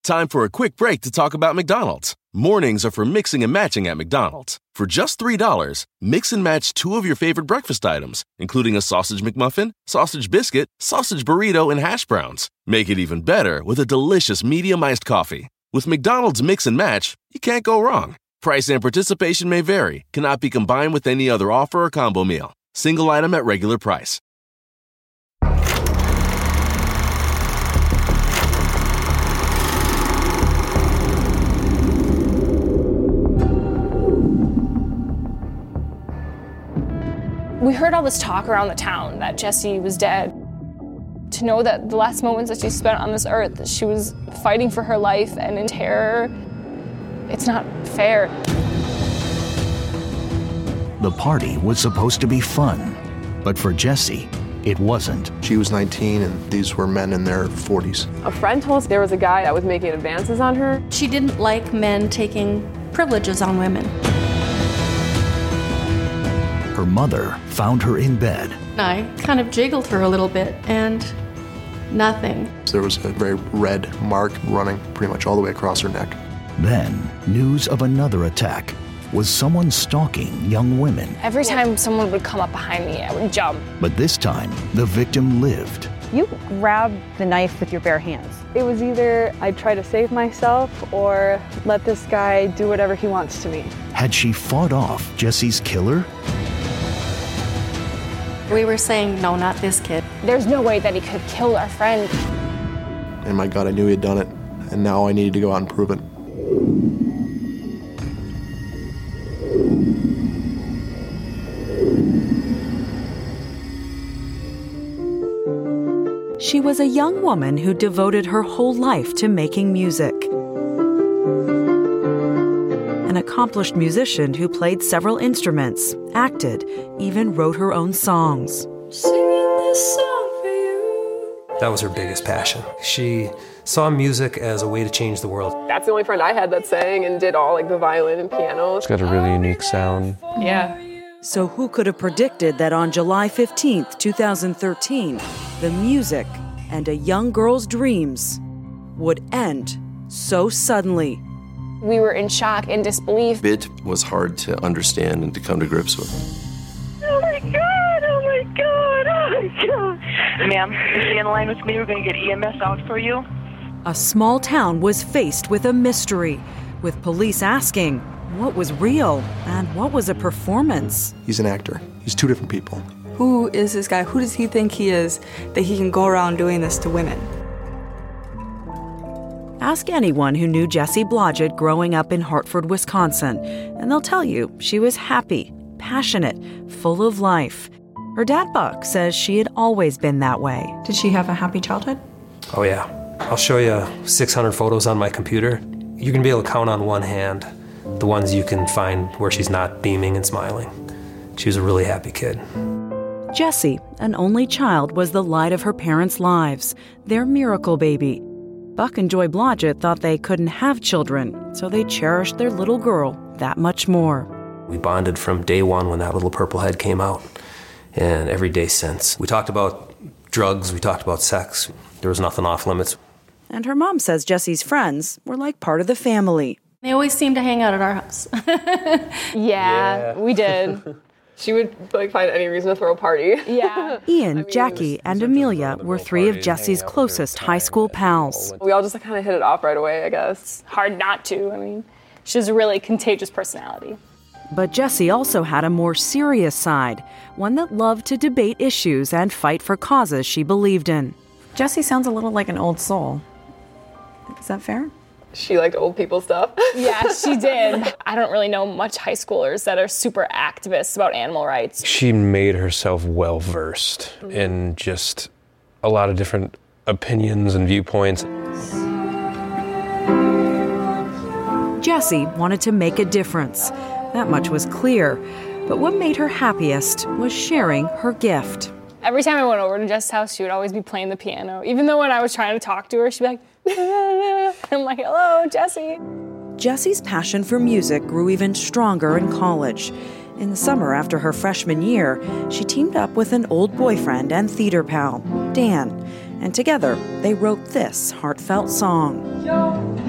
Time for a quick break to talk about McDonald's. Mornings are for mixing and matching at McDonald's. For just $3, mix and match 2 of your favorite breakfast items, including a sausage McMuffin, sausage biscuit, sausage burrito, and hash browns. Make it even better with a delicious medium iced coffee. With McDonald's Mix and Match, you can't go wrong. Price and participation may vary. Cannot be combined with any other offer or combo meal. Single item at regular price. We heard all this talk around the town that Jessie was dead. To know that the last moments that she spent on this earth, that she was fighting for her life and in terror, it's not fair. The party was supposed to be fun, but for Jessie, it wasn't. She was 19 and these were men in their 40s. A friend told us there was a guy that was making advances on her. She didn't like men taking privileges on women. Her mother found her in bed. I kind of jiggled her a little bit and nothing. There was a very red mark running pretty much all the way across her neck. Then, news of another attack. Was someone stalking young women? Every time someone would come up behind me, I would jump. But this time, the victim lived. You grabbed the knife with your bare hands. It was either I'd try to save myself or let this guy do whatever he wants to me. Had she fought off Jessie's killer? We were saying, no, not this kid. There's no way that he could kill our friend. And my God, I knew he had done it, and now I needed to go out and prove it. She was a young woman who devoted her whole life to making music. An accomplished musician who played several instruments, acted, even wrote her own songs. Singing this song for you. That was her biggest passion. She saw music as a way to change the world. That's the only friend I had that sang and did all like the violin and piano. It's got a really unique sound. Yeah. So who could have predicted that on July 15th, 2013, the music and a young girl's dreams would end so suddenly? We were in shock and disbelief. It was hard to understand and to come to grips with. Oh my God, oh my God, oh my God. Ma'am, stay on the line with me. We're going to get EMS out for you. A small town was faced with a mystery, with police asking what was real and what was a performance. He's an actor. He's 2 different people. Who is this guy? Who does he think he is that he can go around doing this to women? Ask anyone who knew Jessie Blodgett growing up in Hartford, Wisconsin, and they'll tell you she was happy, passionate, full of life. Her dad, Buck, says she had always been that way. Did she have a happy childhood? Oh yeah. I'll show you 600 photos on my computer. You're going to be able to count on one hand the ones you can find where she's not beaming and smiling. She was a really happy kid. Jessie, an only child, was the light of her parents' lives, their miracle baby. Buck and Joy Blodgett thought they couldn't have children, so they cherished their little girl that much more. We bonded from day one when that little purple head came out, and every day since. We talked about drugs, we talked about sex. There was nothing off limits. And her mom says Jessie's friends were like part of the family. They always seemed to hang out at our house. Yeah, we did. She would like find any reason to throw a party. Yeah. Ian, Jackie, and Amelia were 3 of Jessie's closest high school pals. We all just kind of hit it off right away, I guess. Hard not to. I mean, she has a really contagious personality. But Jessie also had a more serious side, one that loved to debate issues and fight for causes she believed in. Jessie sounds a little like an old soul. Is that fair? She liked old people stuff. Yeah, she did. I don't really know much high schoolers that are super activists about animal rights. She made herself well-versed in just a lot of different opinions and viewpoints. Jessie wanted to make a difference. That much was clear. But what made her happiest was sharing her gift. Every time I went over to Jess's house, she would always be playing the piano. Even though when I was trying to talk to her, she'd be like, I'm like, hello, Jessie. Jessie's passion for music grew even stronger in college. In the summer after her freshman year, she teamed up with an old boyfriend and theater pal, Dan, and together they wrote this heartfelt song.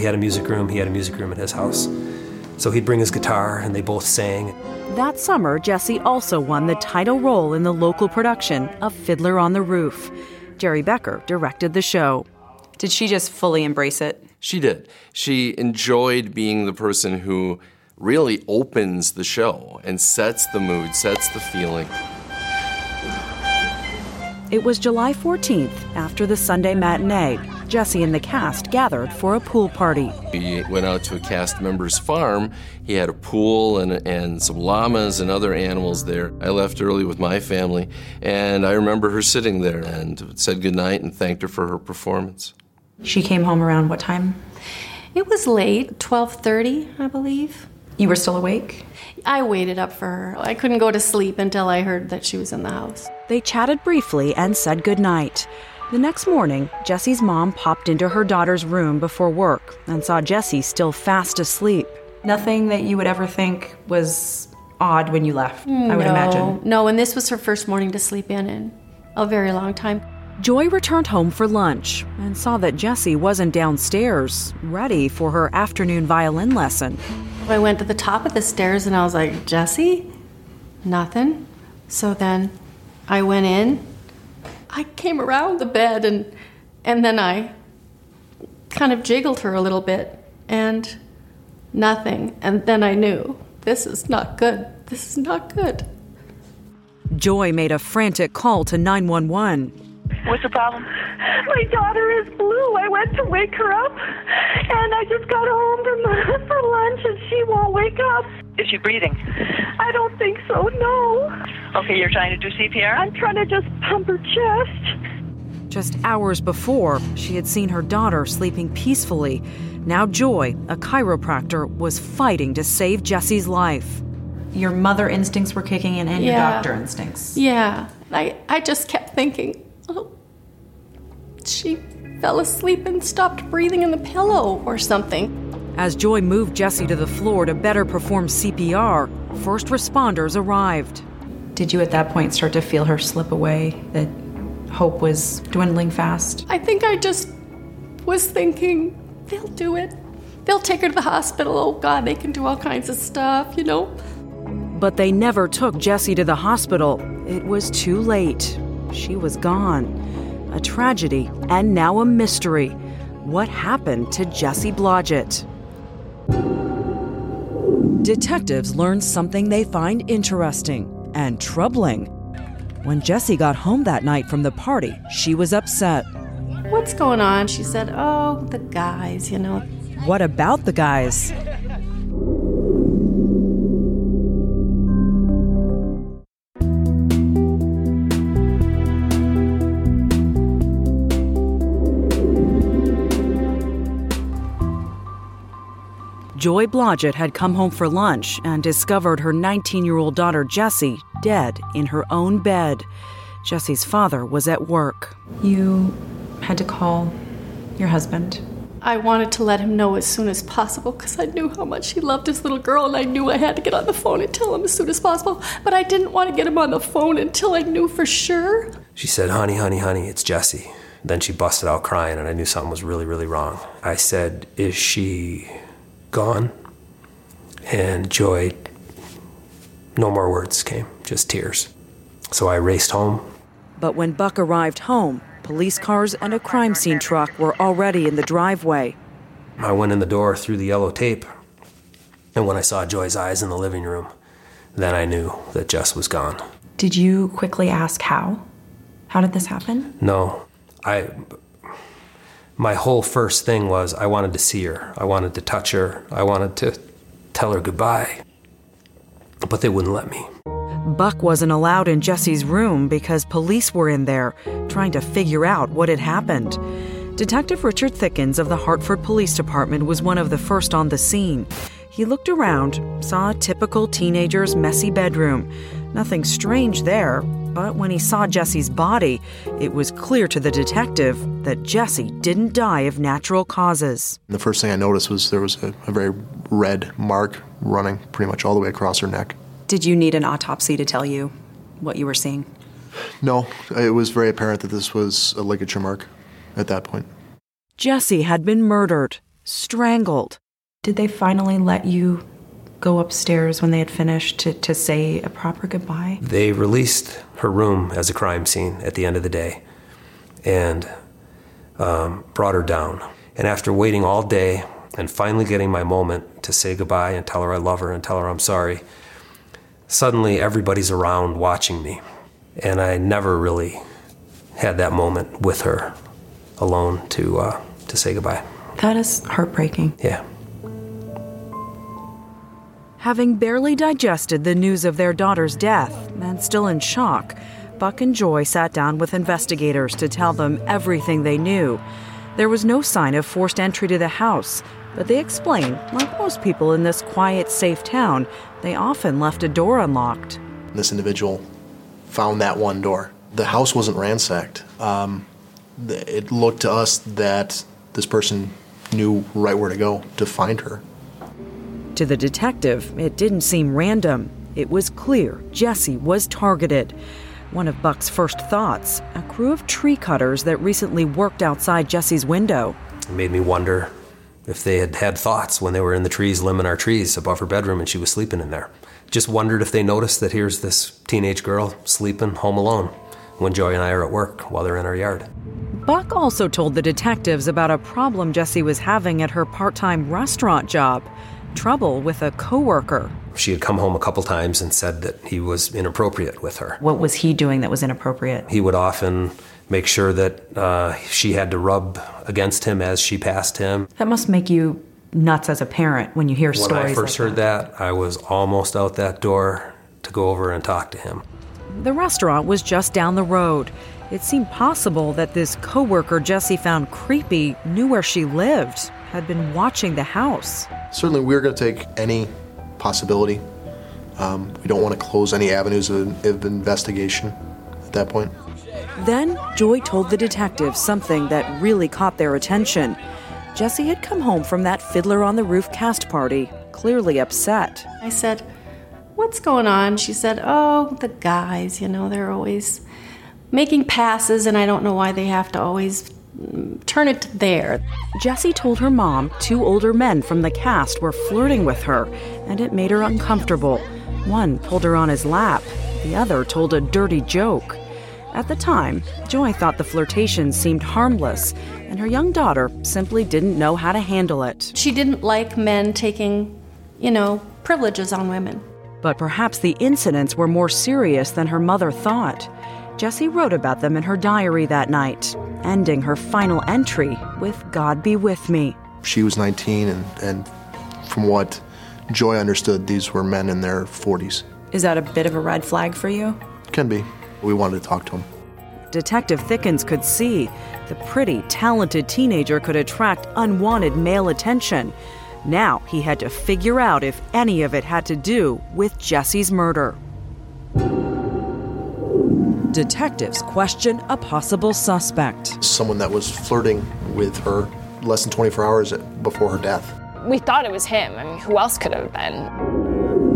had a music room. He had a music room at his house. So he'd bring his guitar, and they both sang. That summer, Jesse also won the title role in the local production of Fiddler on the Roof. Jerry Becker directed the show. Did she just fully embrace it? She did. She enjoyed being the person who really opens the show and sets the mood, sets the feeling. It was July 14th, after the Sunday matinee. Jesse and the cast gathered for a pool party. We went out to a cast member's farm. He had a pool and some llamas and other animals there. I left early with my family, and I remember her sitting there and said goodnight and thanked her for her performance. She came home around what time? It was late, 12:30, I believe. You were still awake? I waited up for her. I couldn't go to sleep until I heard that she was in the house. They chatted briefly and said goodnight. The next morning, Jesse's mom popped into her daughter's room before work and saw Jesse still fast asleep. Nothing that you would ever think was odd when you left, I would imagine. No, and this was her first morning to sleep in a very long time. Joy returned home for lunch and saw that Jesse wasn't downstairs, ready for her afternoon violin lesson. I went to the top of the stairs and I was like, Jesse? Nothing. So then I went in. I came around the bed and then I kind of jiggled her a little bit and nothing. And then I knew, this is not good. This is not good. Joy made a frantic call to 911. What's the problem? My daughter is blue. I went to wake her up, and I just got home for lunch, and she won't wake up. Is she breathing? I don't think so, no. Okay, you're trying to do CPR? I'm trying to just pump her chest. Just hours before, she had seen her daughter sleeping peacefully. Now Joy, a chiropractor, was fighting to save Jesse's life. Your mother instincts were kicking in and your doctor instincts. Yeah. I just kept thinking, oh, she fell asleep and stopped breathing in the pillow or something. As Joy moved Jesse to the floor to better perform CPR, first responders arrived. Did you at that point start to feel her slip away, that hope was dwindling fast? I think I just was thinking, they'll do it. They'll take her to the hospital. Oh, God, they can do all kinds of stuff, you know? But they never took Jesse to the hospital. It was too late. She was gone. A tragedy and now a mystery. What happened to Jessie Blodgett? Detectives learned something they find interesting and troubling. When Jessie got home that night from the party, she was upset. What's going on? She said, oh, the guys, you know. What about the guys? Joy Blodgett had come home for lunch and discovered her 19-year-old daughter Jessie dead in her own bed. Jessie's father was at work. You had to call your husband. I wanted to let him know as soon as possible because I knew how much he loved his little girl, and I knew I had to get on the phone and tell him as soon as possible. But I didn't want to get him on the phone until I knew for sure. She said, honey, it's Jessie. Then she busted out crying, and I knew something was really, really wrong. I said, is she gone? And Joy, no more words came, just tears. So I raced home. But when Buck arrived home, police cars and a crime scene truck were already in the driveway. I went in the door through the yellow tape, and when I saw Joy's eyes in the living room, then I knew that Jess was gone. Did you quickly ask how? How did this happen? No. My whole first thing was I wanted to see her. I wanted to touch her. I wanted to tell her goodbye. But they wouldn't let me. Buck wasn't allowed in Jessie's room because police were in there trying to figure out what had happened. Detective Richard Thickens of the Hartford Police Department was one of the first on the scene. He looked around, saw a typical teenager's messy bedroom. Nothing strange there, but when he saw Jessie's body, it was clear to the detective that Jessie didn't die of natural causes. The first thing I noticed was there was a very red mark running pretty much all the way across her neck. Did you need an autopsy to tell you what you were seeing? No, it was very apparent that this was a ligature mark at that point. Jessie had been murdered, strangled. Did they finally let you go upstairs when they had finished to say a proper goodbye? They released her room as a crime scene at the end of the day and brought her down. And after waiting all day and finally getting my moment to say goodbye and tell her I love her and tell her I'm sorry, suddenly everybody's around watching me. And I never really had that moment with her alone to say goodbye. That is heartbreaking. Yeah. Having barely digested the news of their daughter's death and still in shock, Buck and Joy sat down with investigators to tell them everything they knew. There was no sign of forced entry to the house, but they explained, like most people in this quiet, safe town, they often left a door unlocked. This individual found that one door. The house wasn't ransacked. It looked to us that this person knew right where to go to find her. To the detective, it didn't seem random. It was clear Jesse was targeted. One of Buck's first thoughts, a crew of tree cutters that recently worked outside Jesse's window. It made me wonder if they had had thoughts when they were in the trees limbing our trees above her bedroom and she was sleeping in there. Just wondered if they noticed that here's this teenage girl sleeping home alone when Joy and I are at work while they're in our yard. Buck also told the detectives about a problem Jessie was having at her part-time restaurant job. Trouble with a coworker. She had come home a couple times and said that he was inappropriate with her. What was he doing that was inappropriate? He would often make sure that she had to rub against him as she passed him. That must make you nuts as a parent when you hear stories like that. When I first heard that, I was almost out that door to go over and talk to him. The restaurant was just down the road. It seemed possible that this coworker Jessie found creepy knew where she lived, had been watching the house. Certainly, we're going to take any possibility. We don't want to close any avenues of investigation at that point. Then Joy told the detectives something that really caught their attention. Jessie had come home from that Fiddler on the Roof cast party, clearly upset. I said, "What's going on?" She said, "Oh, the guys, they're always making passes, and I don't know why they have to always turn it there." Jessie told her mom 2 older men from the cast were flirting with her, and it made her uncomfortable. One pulled her on his lap. The other told a dirty joke. At the time, Joy thought the flirtation seemed harmless, and her young daughter simply didn't know how to handle it. She didn't like men taking, privileges on women. But perhaps the incidents were more serious than her mother thought. Jessie wrote about them in her diary that night, ending her final entry with "God be with me." She was 19, and from what Joy understood, these were men in their 40s. Is that a bit of a red flag for you? Can be. We wanted to talk to him. Detective Thickens could see the pretty, talented teenager could attract unwanted male attention. Now he had to figure out if any of it had to do with Jessie's murder. Detectives question a possible suspect. Someone that was flirting with her less than 24 hours before her death. We thought it was him. I mean, who else could it have been?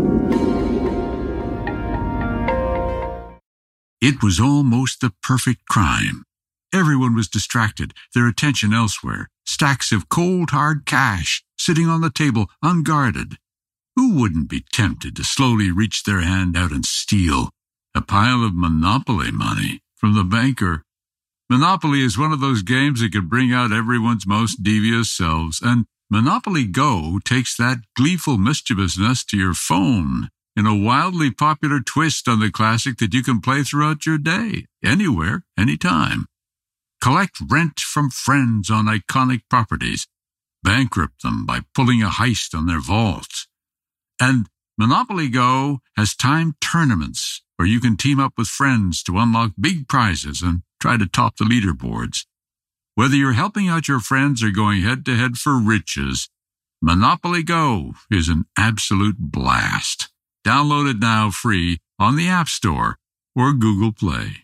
It was almost the perfect crime. Everyone was distracted, their attention elsewhere. Stacks of cold, hard cash sitting on the table, unguarded. Who wouldn't be tempted to slowly reach their hand out and steal a pile of Monopoly money from the banker? Monopoly is one of those games that can bring out everyone's most devious selves, and Monopoly Go takes that gleeful mischievousness to your phone in a wildly popular twist on the classic that you can play throughout your day, anywhere, anytime. Collect rent from friends on iconic properties. Bankrupt them by pulling a heist on their vaults. And Monopoly Go has timed tournaments where you can team up with friends to unlock big prizes and try to top the leaderboards. Whether you're helping out your friends or going head-to-head for riches, Monopoly Go is an absolute blast. Download it now free on the App Store or Google Play.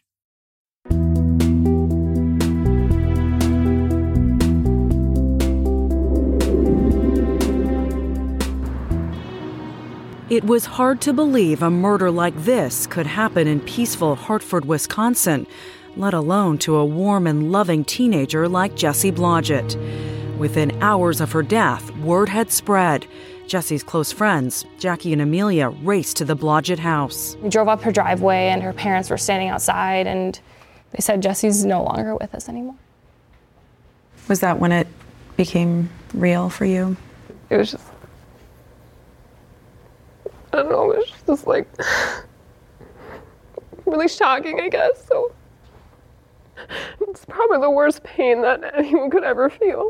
It was hard to believe a murder like this could happen in peaceful Hartford, Wisconsin, let alone to a warm and loving teenager like Jessie Blodgett. Within hours of her death, word had spread. Jessie's close friends, Jackie and Amelia, raced to the Blodgett house. We drove up her driveway and her parents were standing outside and they said, Jessie's no longer with us anymore. Was that when it became real for you? It was just, I don't know, it was just like really shocking, I guess. So it's probably the worst pain that anyone could ever feel.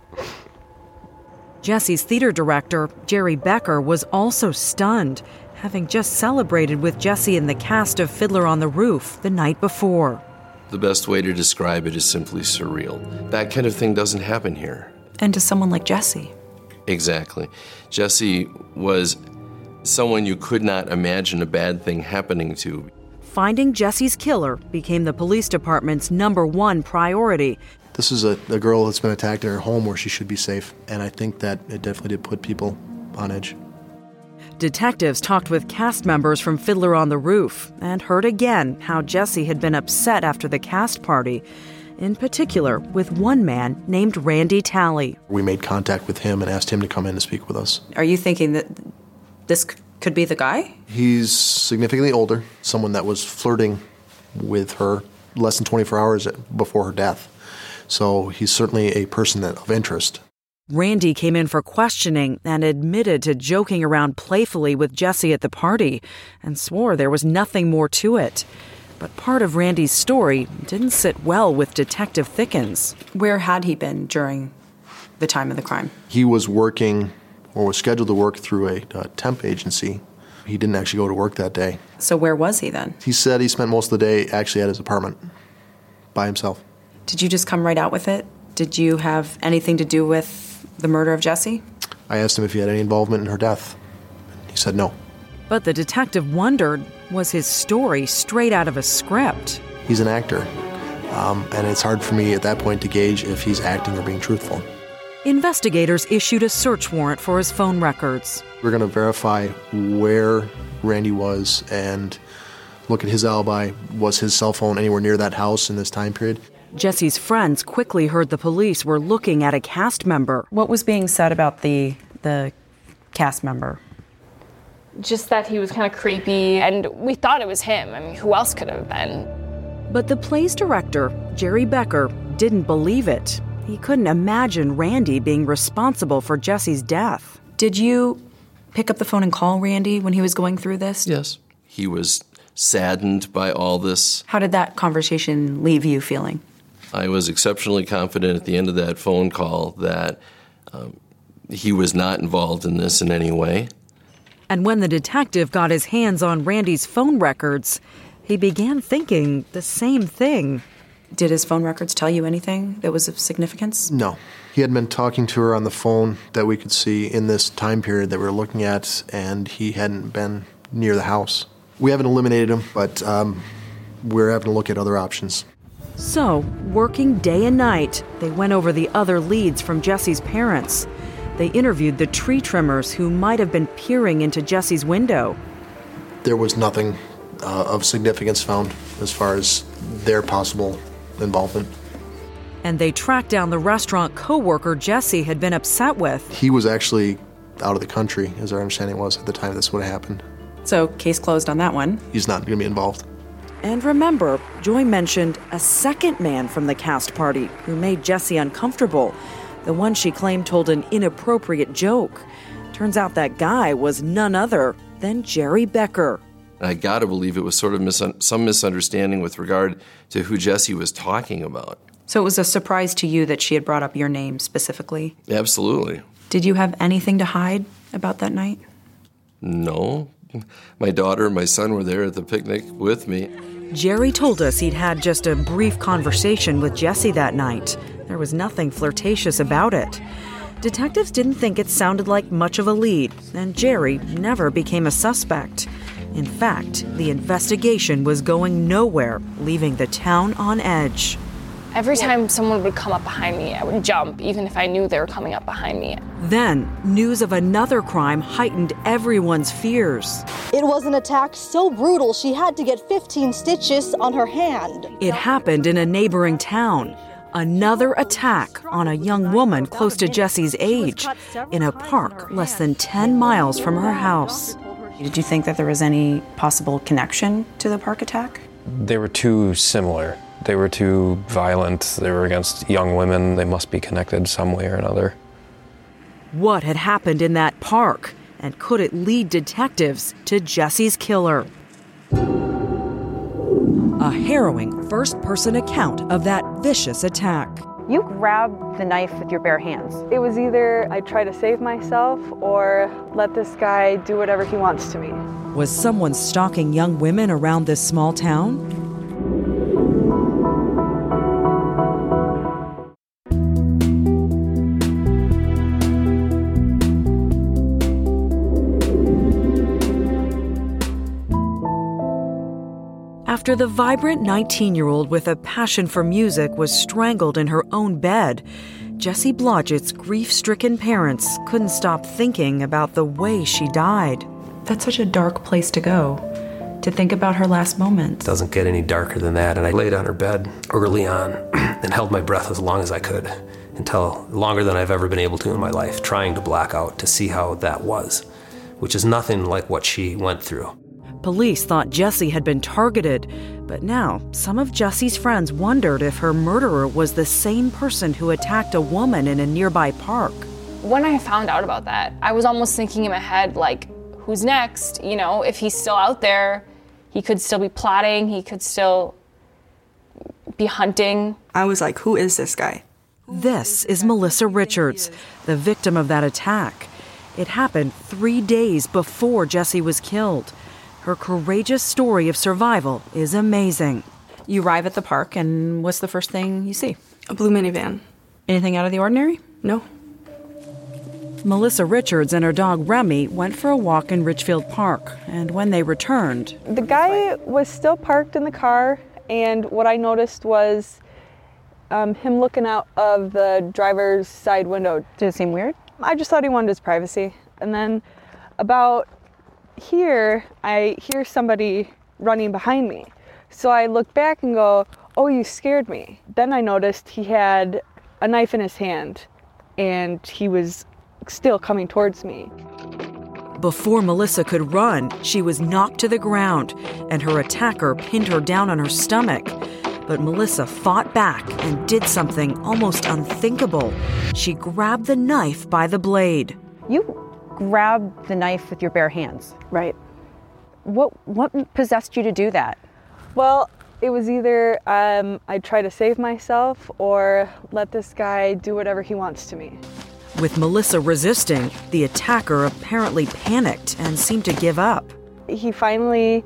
Jessie's theater director, Jerry Becker, was also stunned, having just celebrated with Jessie and the cast of Fiddler on the Roof the night before. The best way to describe it is simply surreal. That kind of thing doesn't happen here. And to someone like Jessie. Exactly. Jessie was someone you could not imagine a bad thing happening to. Finding Jessie's killer became the police department's #1 priority. This is a girl that's been attacked in her home where she should be safe, and I think that it definitely did put people on edge. Detectives talked with cast members from Fiddler on the Roof and heard again how Jessie had been upset after the cast party, in particular with one man named Randy Talley. We made contact with him and asked him to come in to speak with us. Are you thinking that this could be the guy? He's significantly older, someone that was flirting with her less than 24 hours before her death. So he's certainly a person of interest. Randy came in for questioning and admitted to joking around playfully with Jessie at the party and swore there was nothing more to it. But part of Randy's story didn't sit well with Detective Thickens. Where had he been during the time of the crime? He was working, or was scheduled to work through a temp agency. He didn't actually go to work that day. So where was he then? He said he spent most of the day actually at his apartment by himself. Did you just come right out with it? Did you have anything to do with the murder of Jessie? I asked him if he had any involvement in her death. He said no. But the detective wondered, was his story straight out of a script? He's an actor, and it's hard for me at that point to gauge if he's acting or being truthful. Investigators issued a search warrant for his phone records. We're going to verify where Randy was and look at his alibi. Was his cell phone anywhere near that house in this time period? Jessie's friends quickly heard the police were looking at a cast member. What was being said about the cast member? Just that he was kind of creepy, and we thought it was him. I mean, who else could have been? But the play's director, Jerry Becker, didn't believe it. He couldn't imagine Randy being responsible for Jessie's death. Did you pick up the phone and call Randy when he was going through this? Yes. He was saddened by all this. How did that conversation leave you feeling? I was exceptionally confident at the end of that phone call that he was not involved in this in any way. And when the detective got his hands on Randy's phone records, he began thinking the same thing. Did his phone records tell you anything that was of significance? No. He had been talking to her on the phone that we could see in this time period that we were looking at, and he hadn't been near the house. We haven't eliminated him, but we're having to look at other options. So, working day and night, they went over the other leads from Jessie's parents. They interviewed the tree trimmers who might have been peering into Jessie's window. There was nothing of significance found as far as their possible involvement. And they tracked down the restaurant co-worker Jessie had been upset with. He was actually out of the country, as our understanding was at the time this would have happened. So, case closed on that one. He's not going to be involved. And remember, Joy mentioned a second man from the cast party who made Jessie uncomfortable. The one she claimed told an inappropriate joke. Turns out that guy was none other than Jerry Becker. I gotta believe it was sort of some misunderstanding with regard to who Jessie was talking about. So it was a surprise to you that she had brought up your name specifically? Absolutely. Did you have anything to hide about that night? No. My daughter and my son were there at the picnic with me. Jerry told us he'd had just a brief conversation with Jessie that night. There was nothing flirtatious about it. Detectives didn't think it sounded like much of a lead, and Jerry never became a suspect. In fact, the investigation was going nowhere, leaving the town on edge. Every time someone would come up behind me, I would jump, even if I knew they were coming up behind me. Then, news of another crime heightened everyone's fears. It was an attack so brutal she had to get 15 stitches on her hand. It happened in a neighboring town. Another attack on a young woman close to Jessie's age in a park less than 10 miles from her house. Did you think that there was any possible connection to the park attack? They were too similar. They were too violent. They were against young women. They must be connected some way or another. What had happened in that park? And could it lead detectives to Jessie's killer? A harrowing first-person account of that vicious attack. You grabbed the knife with your bare hands. It was either I try to save myself or let this guy do whatever he wants to me. Was someone stalking young women around this small town? After the vibrant 19-year-old with a passion for music was strangled in her own bed, Jessie Blodgett's grief-stricken parents couldn't stop thinking about the way she died. That's such a dark place to go, to think about her last moments. Doesn't get any darker than that. And I laid on her bed early on and held my breath as long as I could, until longer than I've ever been able to in my life, trying to black out to see how that was, which is nothing like what she went through. Police thought Jessie had been targeted, but now some of Jessie's friends wondered if her murderer was the same person who attacked a woman in a nearby park. When I found out about that, I was almost thinking in my head, like, who's next? You know, if he's still out there, he could still be plotting, he could still be hunting. I was like, who is this guy? This is Melissa Richards, the victim of that attack. It happened 3 days before Jessie was killed. Her courageous story of survival is amazing. You arrive at the park, and what's the first thing you see? A blue minivan. Anything out of the ordinary? No. Melissa Richards and her dog Remy went for a walk in Richfield Park, and when they returned... The guy was still parked in the car, and what I noticed was him looking out of the driver's side window. Did it seem weird? I just thought he wanted his privacy. And then about here, I hear somebody running behind me. So I look back and go, oh, you scared me. Then I noticed he had a knife in his hand, and he was still coming towards me. Before Melissa could run, she was knocked to the ground, and her attacker pinned her down on her stomach. But Melissa fought back and did something almost unthinkable. She grabbed the knife by the blade. You grabbed the knife with your bare hands. Right. What possessed you to do that? Well, it was either I try to save myself or let this guy do whatever he wants to me. With Melissa resisting, the attacker apparently panicked and seemed to give up. He finally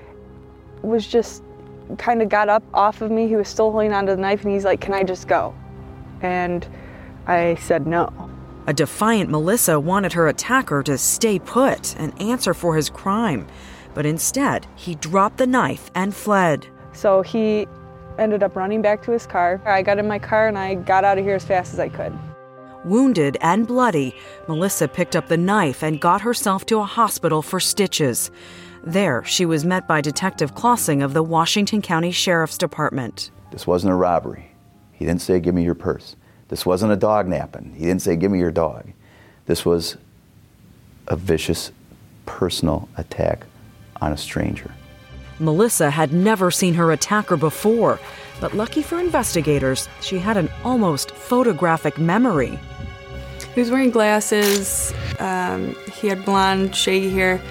was just kind of got up off of me. He was still holding onto the knife, and he's like, can I just go? And I said no. A defiant Melissa wanted her attacker to stay put and answer for his crime. But instead, he dropped the knife and fled. So he ended up running back to his car. I got in my car and I got out of here as fast as I could. Wounded and bloody, Melissa picked up the knife and got herself to a hospital for stitches. There, she was met by Detective Klossing of the Washington County Sheriff's Department. This wasn't a robbery. He didn't say, give me your purse. This wasn't a dog napping. He didn't say, give me your dog. This was a vicious, personal attack on a stranger. Melissa had never seen her attacker before, but lucky for investigators, she had an almost photographic memory. He was wearing glasses. He had blonde, shaggy hair.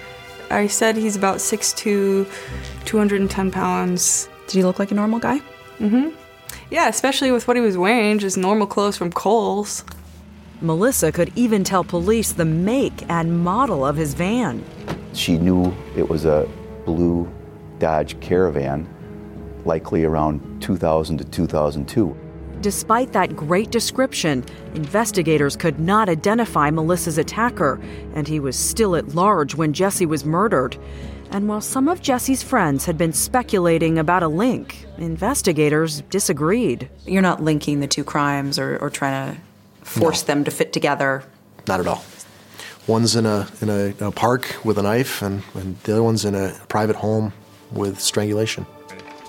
I said he's about 6'2", 210 pounds. Did he look like a normal guy? Mm-hmm. Yeah, especially with what he was wearing, just normal clothes from Kohl's. Melissa could even tell police the make and model of his van. She knew it was a blue Dodge Caravan, likely around 2000 to 2002. Despite that great description, investigators could not identify Melissa's attacker, and he was still at large when Jessie was murdered. And while some of Jessie's friends had been speculating about a link, investigators disagreed. You're not linking the two crimes or trying to force them to fit together? Not at all. One's in a park with a knife, and the other one's in a private home with strangulation.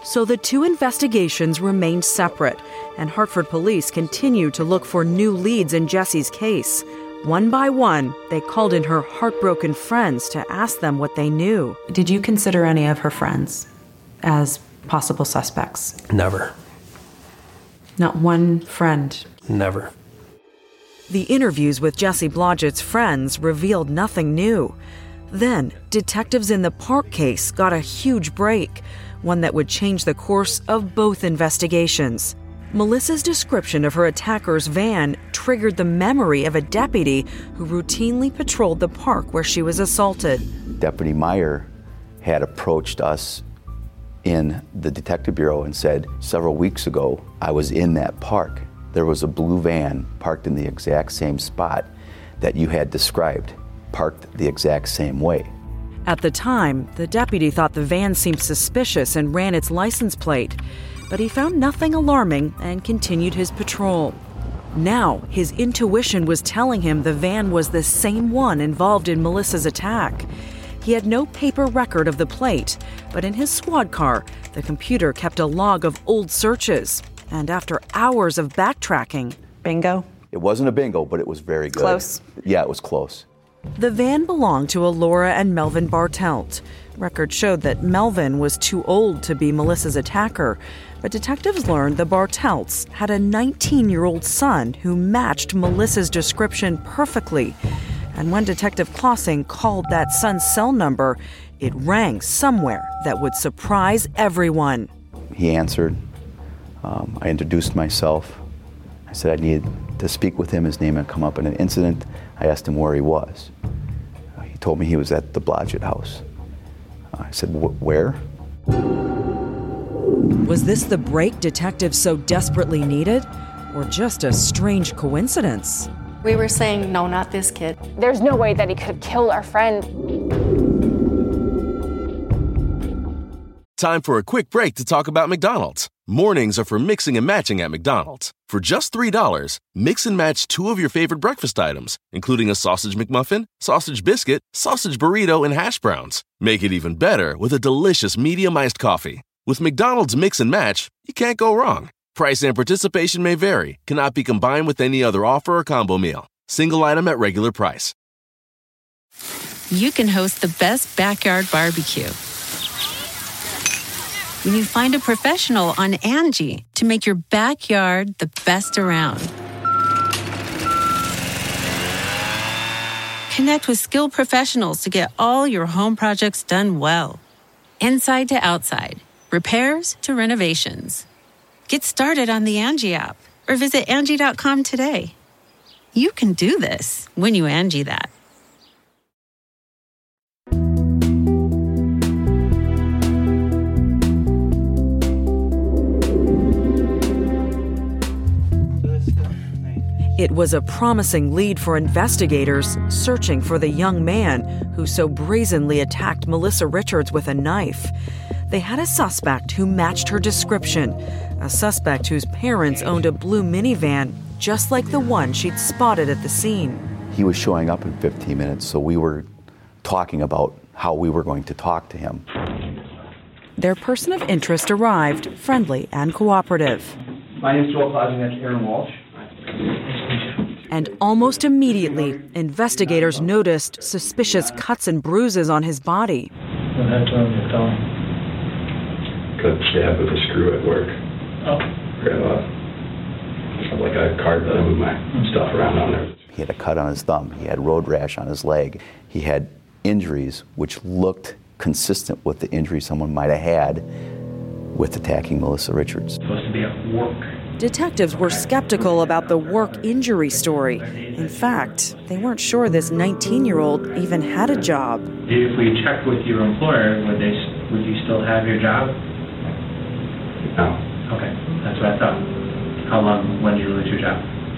So the two investigations remained separate, and Hartford police continued to look for new leads in Jessie's case. One by one, they called in her heartbroken friends to ask them what they knew. Did you consider any of her friends as possible suspects? Never. Not one friend? Never. The interviews with Jessie Blodgett's friends revealed nothing new. Then, detectives in the Park case got a huge break, one that would change the course of both investigations. Melissa's description of her attacker's van triggered the memory of a deputy who routinely patrolled the park where she was assaulted. Deputy Meyer had approached us in the Detective Bureau and said, several weeks ago, I was in that park. There was a blue van parked in the exact same spot that you had described, parked the exact same way. At the time, the deputy thought the van seemed suspicious and ran its license plate, but he found nothing alarming and continued his patrol. Now, his intuition was telling him the van was the same one involved in Melissa's attack. He had no paper record of the plate, but in his squad car, the computer kept a log of old searches. And after hours of backtracking... Bingo? It wasn't a bingo, but it was very good. Close? Yeah, it was close. The van belonged to Alora and Melvin Bartelt. Records showed that Melvin was too old to be Melissa's attacker, but detectives learned the Bartelts had a 19-year-old son who matched Melissa's description perfectly. And when Detective Klossing called that son's cell number, it rang somewhere that would surprise everyone. He answered. I introduced myself. I said I needed to speak with him. His name had come up in an incident. I asked him where he was. He told me he was at the Blodgett house. I said, where? Was this the break detectives so desperately needed, or just a strange coincidence? We were saying, no, not this kid. There's no way that he could have killed our friend. Time for a quick break to talk about McDonald's. Mornings are for mixing and matching at McDonald's. For just $3, mix and match two of your favorite breakfast items, including a sausage McMuffin, sausage biscuit, sausage burrito, and hash browns. Make it even better with a delicious medium iced coffee. With McDonald's Mix and Match, you can't go wrong. Price and participation may vary. Cannot be combined with any other offer or combo meal. Single item at regular price. You can host the best backyard barbecue when you find a professional on Angie to make your backyard the best around. Connect with skilled professionals to get all your home projects done well. Inside to outside, repairs to renovations. Get started on the Angie app or visit Angie.com today. You can do this when you Angie that. It was a promising lead for investigators searching for the young man who so brazenly attacked Melissa Richards with a knife. They had a suspect who matched her description, a suspect whose parents owned a blue minivan just like the one she'd spotted at the scene. He was showing up in 15 minutes, so we were talking about how we were going to talk to him. Their person of interest arrived, friendly and cooperative. My name is Joel Clausing, that's Aaron Walsh. And almost immediately, investigators noticed suspicious cuts and bruises on his body. What happened to Tom? Got stabbed with a screw at work. Oh. Grabbed like a cart that I moved my stuff around on there. He had a cut on his thumb. He had road rash on his leg. He had injuries which looked consistent with the injury someone might have had with attacking Melissa Richards. Supposed to be at work. Detectives were skeptical about the work injury story. In fact, they weren't sure this 19-year-old even had a job. If we checked with your employer, would you still have your job? No. Okay, that's what I thought. When did you lose your job?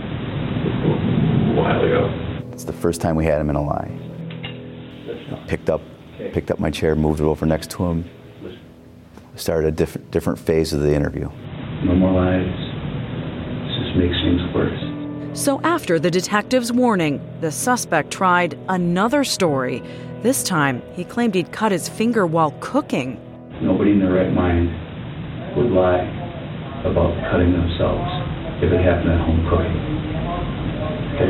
A while ago. It's the first time we had him in a lie. Picked up my chair, moved it over next to him. Started a different phase of the interview. No more lies. This just makes things worse. So after the detective's warning, the suspect tried another story. This time, he claimed he'd cut his finger while cooking. Nobody in their right mind would lie about cutting themselves if it happened at home cooking. Okay?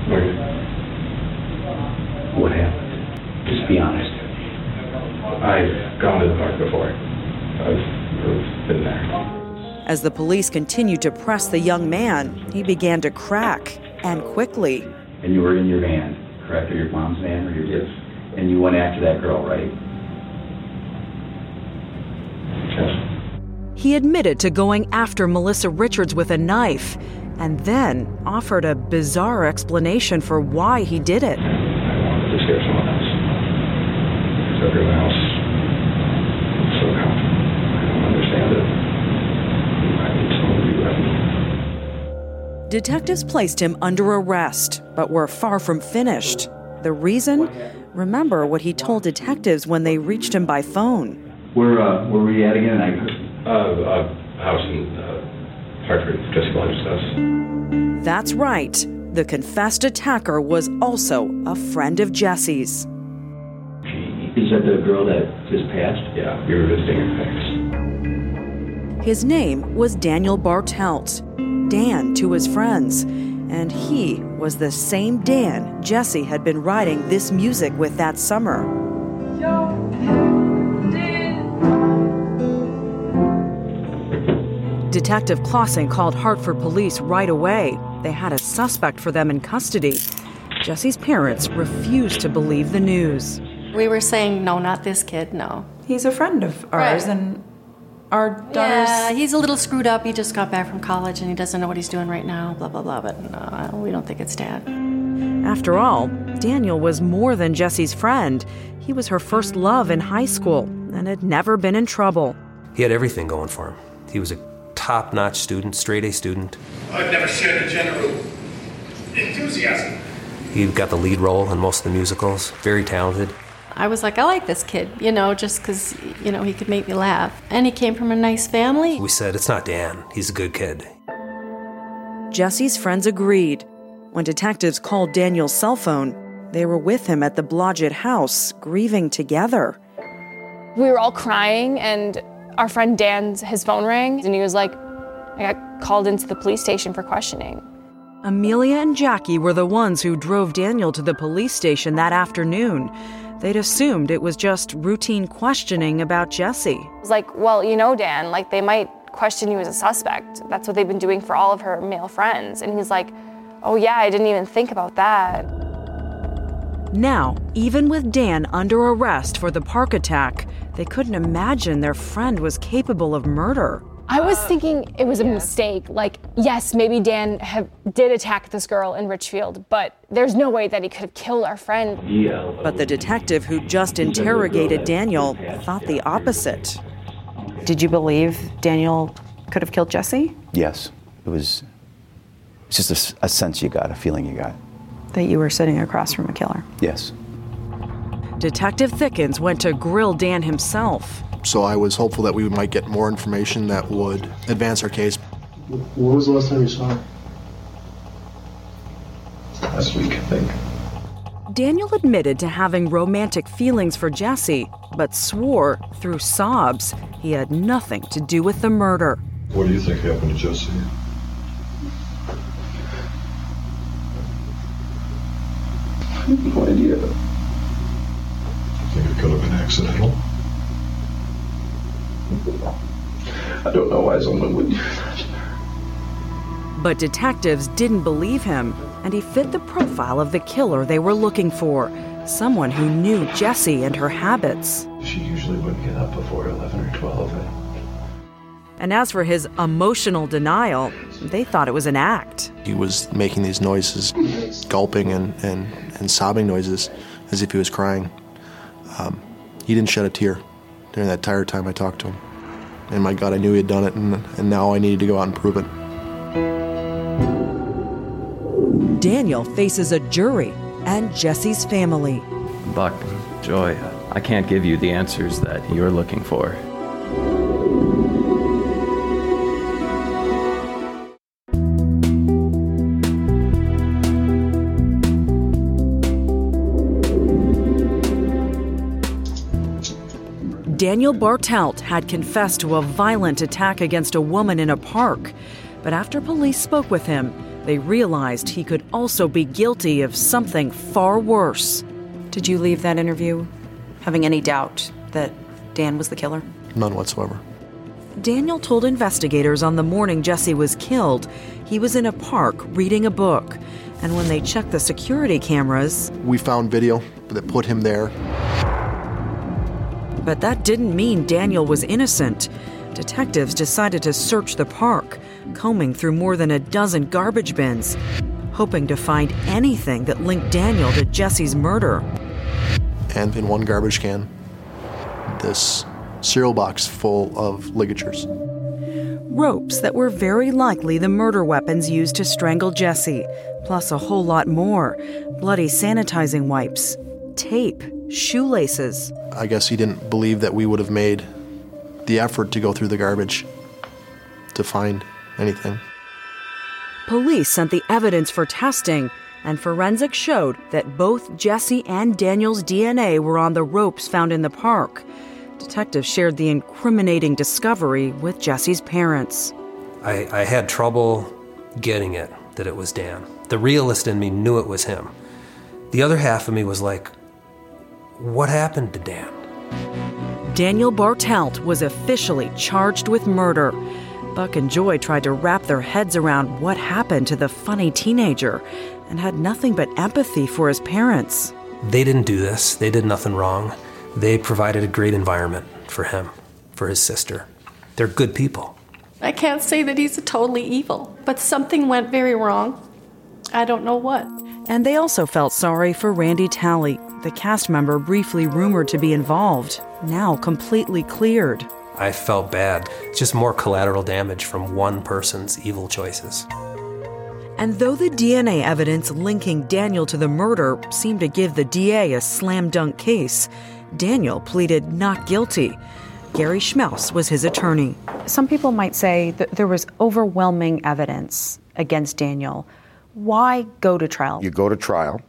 What happened? Just be honest. I've gone to the park before. I've been there. As the police continued to press the young man, he began to crack, and quickly. And you were in your van, correct? Or your mom's van or your Yes. And you went after that girl, right? He admitted to going after Melissa Richards with a knife, and then offered a bizarre explanation for why he did it. I wanted to scare someone else. Because everyone else is so confident. I don't understand it. I need someone to be with me. Detectives placed him under arrest, but were far from finished. The reason? Remember what he told detectives when they reached him by phone. Where were you at again? A house in Hartford, Jesse Blanchard's house. That's right. The confessed attacker was also a friend of Jesse's. Is that the girl that just passed? Yeah, we were visiting her face. His name was Daniel Bartelt, Dan to his friends, and he was the same Dan Jesse had been writing this music with that summer. Detective Clausen called Hartford police right away. They had a suspect for them in custody. Jesse's parents refused to believe the news. We were saying, no, not this kid, no. He's a friend of ours, Right. and our daughter's... Yeah, he's a little screwed up. He just got back from college and he doesn't know what he's doing right now, blah, blah, blah. But no, we don't think it's Dad. After all, Daniel was more than Jesse's friend. He was her first love in high school and had never been in trouble. He had everything going for him. He was a top-notch student, straight-A student. I've never shared a general enthusiasm. He got the lead role in most of the musicals, very talented. I was like, I like this kid, just because, he could make me laugh. And he came from a nice family. We said, it's not Dan, he's a good kid. Jesse's friends agreed. When detectives called Daniel's cell phone, they were with him at the Blodgett house, grieving together. We were all crying, and our friend his phone rang, and he was like, I got called into the police station for questioning. Amelia and Jackie were the ones who drove Daniel to the police station that afternoon. They'd assumed it was just routine questioning about Jesse. I was like, well, Dan, they might question you as a suspect. That's what they've been doing for all of her male friends. And he's like, oh yeah, I didn't even think about that. Now, even with Dan under arrest for the park attack, they couldn't imagine their friend was capable of murder. I was thinking it was a mistake. Yes, maybe Dan did attack this girl in Richfield, but there's no way that he could have killed our friend. But the detective who just interrogated Daniel thought the opposite. Did you believe Daniel could have killed Jesse? Yes. It's just a sense you got, a feeling you got. That you were sitting across from a killer? Yes. Detective Thickens went to grill Dan himself. So I was hopeful that we might get more information that would advance our case. When was the last time you saw her? Last week, I think. Daniel admitted to having romantic feelings for Jesse, but swore through sobs he had nothing to do with the murder. What do you think happened to Jesse? I have no idea. You think it could have been accidental? I don't know why someone would do that. But detectives didn't believe him, and he fit the profile of the killer they were looking for, someone who knew Jessie and her habits. She usually wouldn't get up before 11 or 12. And as for his emotional denial, they thought it was an act. He was making these noises, gulping and sobbing noises, as if he was crying. He didn't shed a tear during that entire time I talked to him. And my God, I knew he had done it, and now I needed to go out and prove it. Daniel faces a jury and Jesse's family. Buck, Joy, I can't give you the answers that you're looking for. Daniel Bartelt had confessed to a violent attack against a woman in a park. But after police spoke with him, they realized he could also be guilty of something far worse. Did you leave that interview having any doubt that Dan was the killer? None whatsoever. Daniel told investigators on the morning Jesse was killed, he was in a park reading a book. And when they checked the security cameras, we found video that put him there. But that didn't mean Daniel was innocent. Detectives decided to search the park, combing through more than a dozen garbage bins, hoping to find anything that linked Daniel to Jesse's murder. And in one garbage can, this cereal box full of ligatures. Ropes that were very likely the murder weapons used to strangle Jesse, plus a whole lot more. Bloody sanitizing wipes, tape, shoelaces. I guess he didn't believe that we would have made the effort to go through the garbage to find anything. Police sent the evidence for testing, and forensics showed that both Jesse and Daniel's DNA were on the ropes found in the park. Detectives shared the incriminating discovery with Jesse's parents. I had trouble getting it that it was Dan. The realist in me knew it was him. The other half of me was like, what happened to Dan? Daniel Bartelt was officially charged with murder. Buck and Joy tried to wrap their heads around what happened to the funny teenager and had nothing but empathy for his parents. They didn't do this. They did nothing wrong. They provided a great environment for him, for his sister. They're good people. I can't say that he's totally evil, but something went very wrong. I don't know what. And they also felt sorry for Randy Talley, the cast member briefly rumored to be involved, now completely cleared. I felt bad. It's just more collateral damage from one person's evil choices. And though the DNA evidence linking Daniel to the murder seemed to give the DA a slam dunk case, Daniel pleaded not guilty. Gary Schmaus was his attorney. Some people might say that there was overwhelming evidence against Daniel. Why go to trial? You go to trial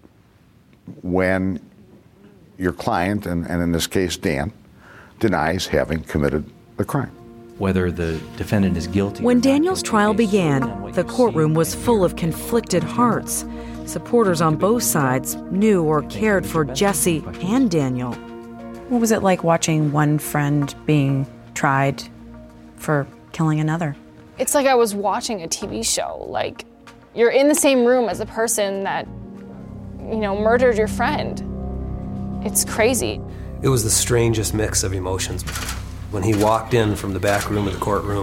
when your client, and in this case Dan, denies having committed the crime. Whether the defendant is guilty. When Daniel's trial began, the courtroom was full of conflicted hearts. Supporters on both sides knew or cared for Jesse and Daniel. What was it like watching one friend being tried for killing another? It's like I was watching a TV show. Like, you're in the same room as a person that, murdered your friend. It's crazy. It was the strangest mix of emotions. When he walked in from the back room of the courtroom,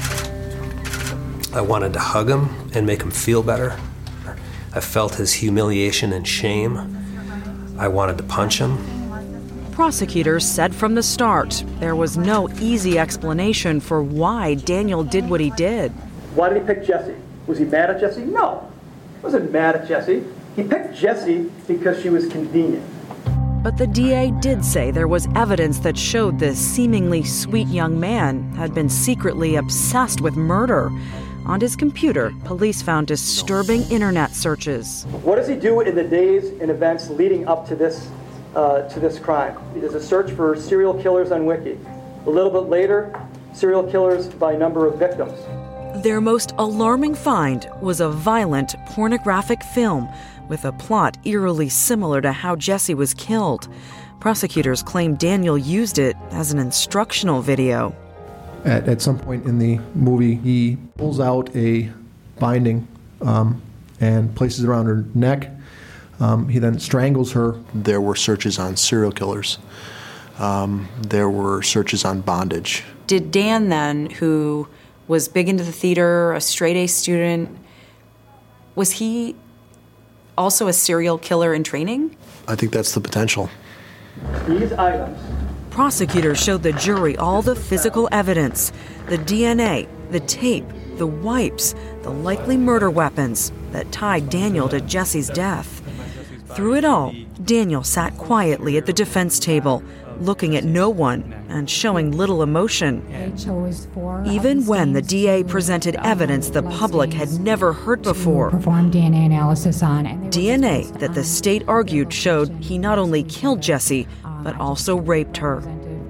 I wanted to hug him and make him feel better. I felt his humiliation and shame. I wanted to punch him. Prosecutors said from the start there was no easy explanation for why Daniel did what he did. Why did he pick Jesse? Was he mad at Jesse? No. He wasn't mad at Jesse. He picked Jesse because she was convenient. But the DA did say there was evidence that showed this seemingly sweet young man had been secretly obsessed with murder. On his computer, police found disturbing internet searches. What does he do in the days and events leading up to this crime? There's a search for serial killers on Wiki. A little bit later, serial killers by number of victims. Their most alarming find was a violent, pornographic film with a plot eerily similar to how Jesse was killed. Prosecutors claim Daniel used it as an instructional video. At some point in the movie, he pulls out a binding and places it around her neck. He then strangles her. There were searches on serial killers. There were searches on bondage. Did Dan then, who was big into the theater, a straight-A student, was he also a serial killer in training? I think that's the potential. These items. Prosecutors showed the jury all the physical evidence, the DNA, the tape, the wipes, the likely murder weapons that tied Daniel to Jesse's death. Through it all, Daniel sat quietly at the defense table, looking at no one and showing little emotion. Even when the DA presented evidence the public had never heard before. Perform DNA analysis on it. DNA that the state argued showed he not only killed Jesse, but also raped her.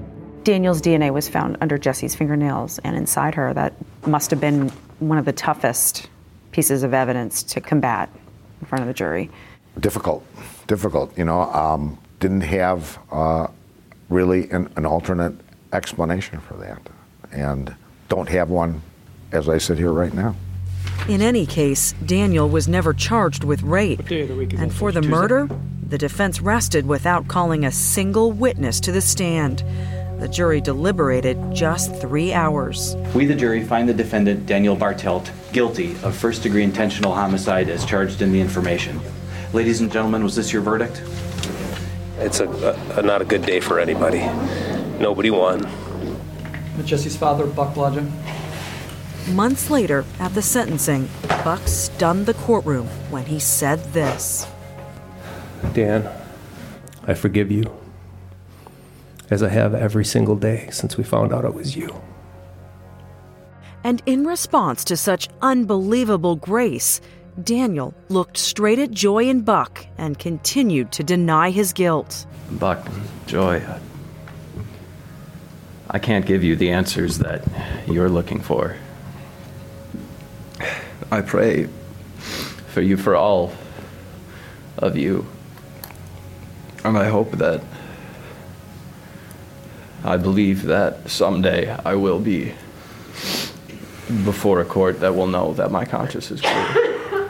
Daniel's DNA was found under Jessie's fingernails and inside her. That must have been one of the toughest pieces of evidence to combat in front of the jury. Difficult. Didn't have really an alternate explanation for that, and don't have one as I sit here right now. In any case, Daniel was never charged with rape. And for the murder, the defense rested without calling a single witness to the stand. The jury deliberated just 3 hours. We, the jury, find the defendant, Daniel Bartelt, guilty of first-degree intentional homicide as charged in the information. Ladies and gentlemen, was this your verdict? It's not a good day for anybody. Nobody won. Jesse's father, Buck Blodgett. Months later, at the sentencing, Buck stunned the courtroom when he said this. Dan, I forgive you, as I have every single day since we found out it was you. And in response to such unbelievable grace, Daniel looked straight at Joy and Buck and continued to deny his guilt. Buck, Joy, I can't give you the answers that you're looking for. I pray for you, for all of you, and I hope that, I believe that someday I will be before a court that will know that my conscience is clear.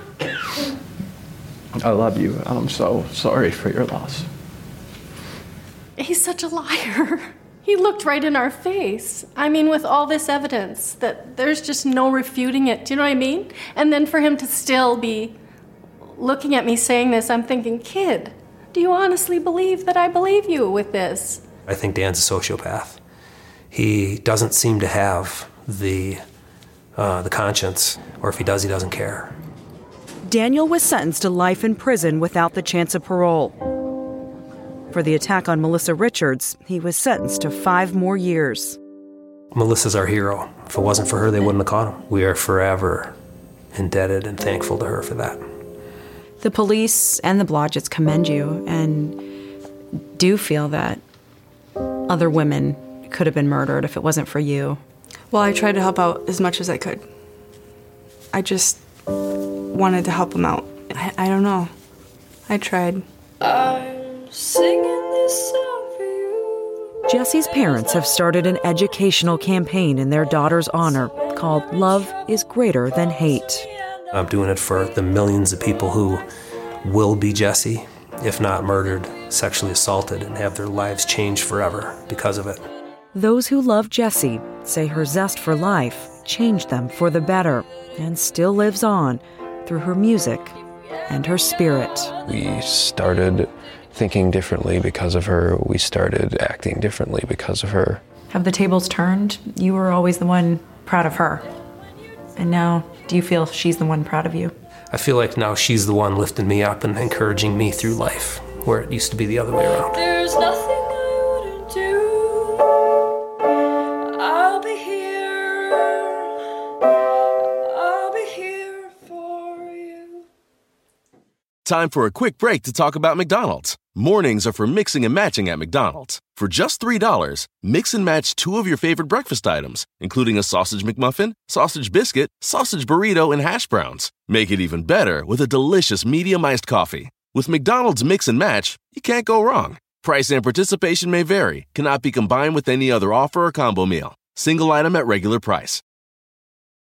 I love you, and I'm so sorry for your loss. He's such a liar. He looked right in our face. I mean, with all this evidence, that there's just no refuting it. Do you know what I mean? And then for him to still be looking at me saying this, I'm thinking, kid, do you honestly believe that I believe you with this? I think Dan's a sociopath. He doesn't seem to have the conscience, or if he does, he doesn't care. Daniel was sentenced to life in prison without the chance of parole. For the attack on Melissa Richards, he was sentenced to 5 more years. Melissa's our hero. If it wasn't for her, they wouldn't have caught him. We are forever indebted and thankful to her for that. The police and the Blodgetts commend you and do feel that other women could have been murdered if it wasn't for you. Well, I tried to help out as much as I could. I just wanted to help them out. I don't know. I tried. I'm singing this song for you. Jessie's parents have started an educational campaign in their daughter's honor called Love is Greater Than Hate. I'm doing it for the millions of people who will be Jessie, if not murdered, sexually assaulted, and have their lives changed forever because of it. Those who love Jessie say her zest for life changed them for the better and still lives on through her music and her spirit. We started thinking differently because of her. We started acting differently because of her. Have the tables turned? You were always the one proud of her. And now, do you feel she's the one proud of you? I feel like now she's the one lifting me up and encouraging me through life, where it used to be the other way around. There's nothing I wouldn't do. I'll be here. I'll be here for you. Time for a quick break to talk about McDonald's. Mornings are for mixing and matching at McDonald's. For just $3, mix and match 2 of your favorite breakfast items, including a sausage McMuffin, sausage biscuit, sausage burrito, and hash browns. Make it even better with a delicious medium iced coffee. With McDonald's Mix and Match, you can't go wrong. Price and participation may vary, cannot be combined with any other offer or combo meal. Single item at regular price.